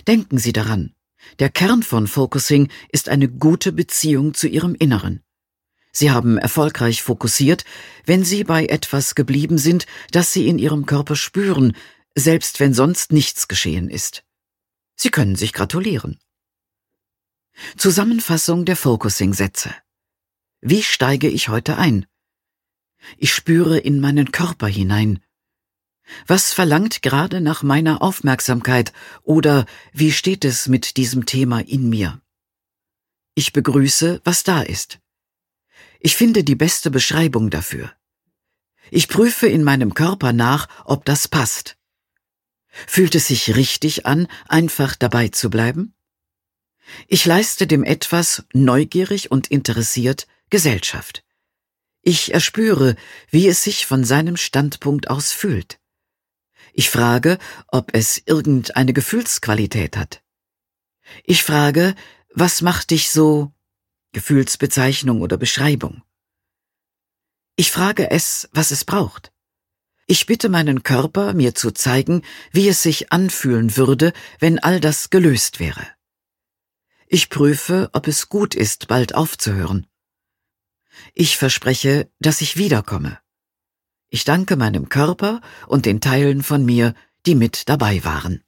Denken Sie daran, der Kern von Focusing ist eine gute Beziehung zu Ihrem Inneren. Sie haben erfolgreich fokussiert, wenn Sie bei etwas geblieben sind, das Sie in Ihrem Körper spüren, selbst wenn sonst nichts geschehen ist. Sie können sich gratulieren. Zusammenfassung der Focusing-Sätze. Wie steige ich heute ein? Ich spüre in meinen Körper hinein. Was verlangt gerade nach meiner Aufmerksamkeit oder wie steht es mit diesem Thema in mir? Ich begrüße, was da ist. Ich finde die beste Beschreibung dafür. Ich prüfe in meinem Körper nach, ob das passt. Fühlt es sich richtig an, einfach dabei zu bleiben? Ich leiste dem Etwas neugierig und interessiert Gesellschaft. Ich erspüre, wie es sich von seinem Standpunkt aus fühlt. Ich frage, ob es irgendeine Gefühlsqualität hat. Ich frage, was macht dich so? Gefühlsbezeichnung oder Beschreibung. Ich frage es, was es braucht. Ich bitte meinen Körper, mir zu zeigen, wie es sich anfühlen würde, wenn all das gelöst wäre. Ich prüfe, ob es gut ist, bald aufzuhören. Ich verspreche, dass ich wiederkomme. Ich danke meinem Körper und den Teilen von mir, die mit dabei waren.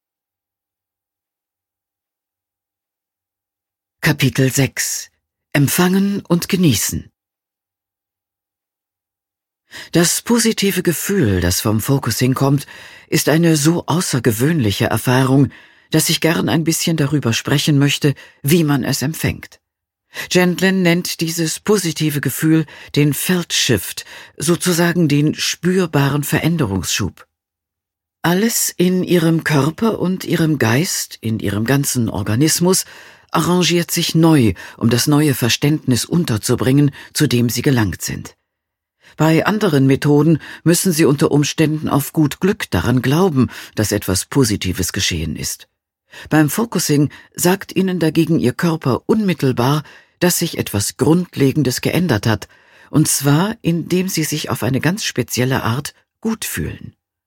Kapitel 6: Empfangen und genießen. Das positive Gefühl, das vom Focusing kommt, ist eine so außergewöhnliche Erfahrung, dass ich gern ein bisschen darüber sprechen möchte, wie man es empfängt. Gendlin nennt dieses positive Gefühl den Felt Shift, sozusagen den spürbaren Veränderungsschub. Alles in Ihrem Körper und Ihrem Geist, in Ihrem ganzen Organismus, arrangiert sich neu, um das neue Verständnis unterzubringen, zu dem Sie gelangt sind. Bei anderen Methoden müssen Sie unter Umständen auf gut Glück daran glauben, dass etwas Positives geschehen ist. Beim Focusing sagt Ihnen dagegen Ihr Körper unmittelbar, dass sich etwas Grundlegendes geändert hat, und zwar indem Sie sich auf eine ganz spezielle Art gut fühlen.